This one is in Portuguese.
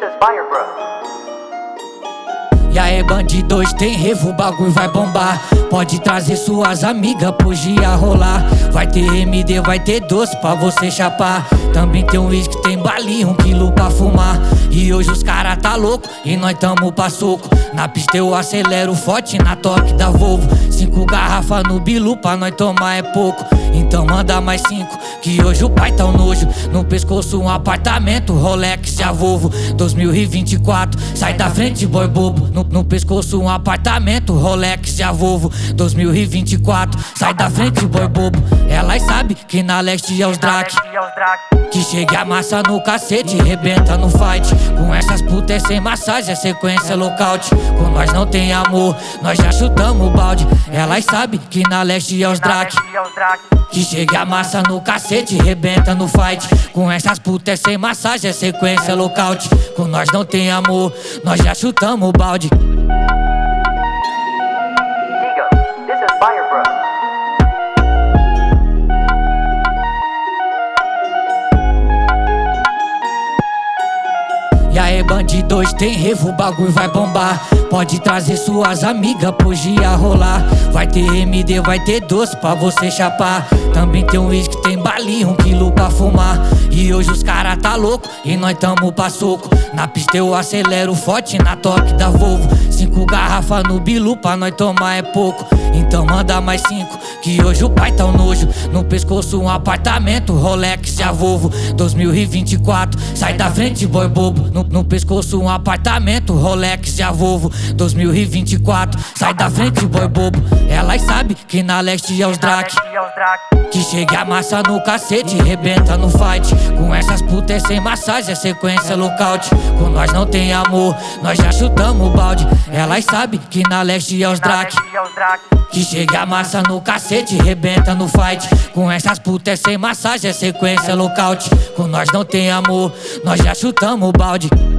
is fire, bro. E aí, bandido, hoje tem revo, o bagulho vai bombar. Pode trazer suas amigas pro dia rolar. Vai ter MD, vai ter doce pra você chapar. Também tem um uísque, tem balinha, 1 quilo pra fumar. E hoje os cara tá louco e nós tamo pra soco. Na pista eu acelero forte na toque da Volvo. 5 garrafas no bilu pra nós tomar é pouco. Então manda mais 5, que hoje o pai tá um nojo. No pescoço um apartamento, Rolex e a Volvo. 2024, sai da frente, boy bobo. No pescoço um apartamento, Rolex e a Volvo. 2024, sai da frente, boy bobo. Elas sabem que na leste é os Drac. Que chega a massa no cacete, rebenta no fight. Com essas putas é sem massagem, é sequência lockout. Com nós não tem amor, nós já chutamos o balde. Elas sabem que na leste é os Drac. Que chega a massa no cacete, rebenta no fight. Com essas putas é sem massagem, é sequência lockout. Com nós não tem amor, nós já chutamos o balde. Digo, this is fire, bro. E aí, bandido, hoje tem revo, o bagulho vai bombar. Pode trazer suas amigas pro dia rolar. Vai ter MD, vai ter doce pra você chapar. Também tem um uísque, tem balinha, 1 quilo pra fumar. E hoje os cara tá louco e nós tamo pra soco. Na pista eu acelero forte na toque da Volvo. 5 garrafas no bilu pra nós tomar é pouco. Então manda mais 5, que hoje o pai tá um nojo. No pescoço um apartamento, Rolex e a Volvo. 2024, sai da frente, boy bobo. No pescoço um apartamento, Rolex e a Volvo. 2024, sai da frente, boy bobo. Elas sabem que na leste é os Drac. Que chega a massa no cacete, rebenta no fight. Com essas putas é sem massagem, é sequência lockout. Com nós não tem amor, nós já chutamos o balde. Elas sabem que na leste é os Drac. Que chega a massa no cacete, rebenta no fight. Com essas putas é sem massagem, é sequência lockout. Com nós não tem amor, nós já chutamos o balde.